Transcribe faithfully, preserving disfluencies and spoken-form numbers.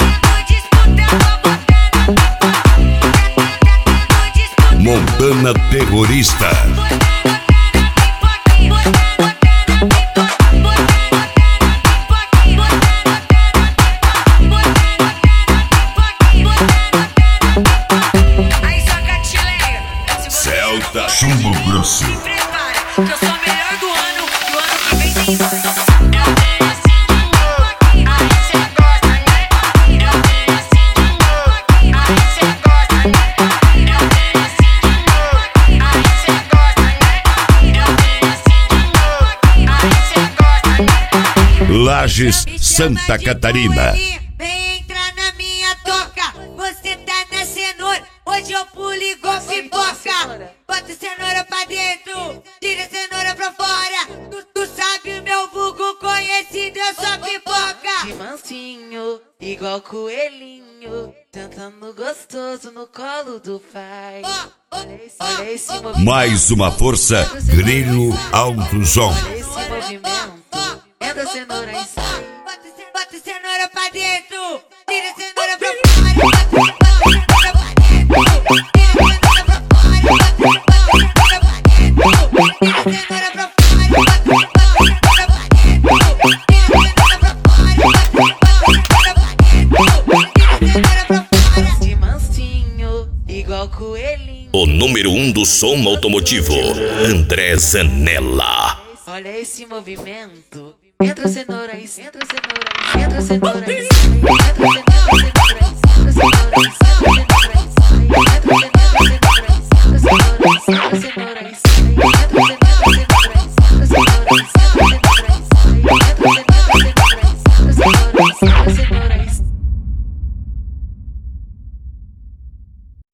Montana Terrorista. Aí só catileia. Celta Chumbo Grosso. Se prepara, que eu sou a melhor do ano. E o ano que vem tem mais. Lages, Santa Catarina. Vem entrar na minha toca, você tá na cenoura. Hoje eu pulo igual pipoca. Bota cenoura pra dentro, tira cenoura pra fora. Tu, tu sabe meu vulgo conhecido, eu sou pipoca. De mansinho, igual coelhinho, tentando gostoso no colo do pai. Olha esse, olha esse movimento. Mais uma força, Grilo Alto Som. Olha esse movimento. Entra cenoura e sai. Bota, ce- bota cenoura pra dentro, tira cenoura pra fora. Bota, bota cenoura pra dentro, tira cenoura pra fora. Bota, bota cenoura pra dentro, tira cenoura pra fora. Bota, bota cenoura pra dentro, tira cenoura pra fora. Bota, bota cenoura pra dentro, tira cenoura pra fora. De mansinho, igual coelhinho. O número um do som automotivo, André Zanella. Olha esse movimento. Entra cenoura e sai. Entra cenoura e sai. Entra cenoura e sai. Entra cenoura e sai. Entra cenoura e sai.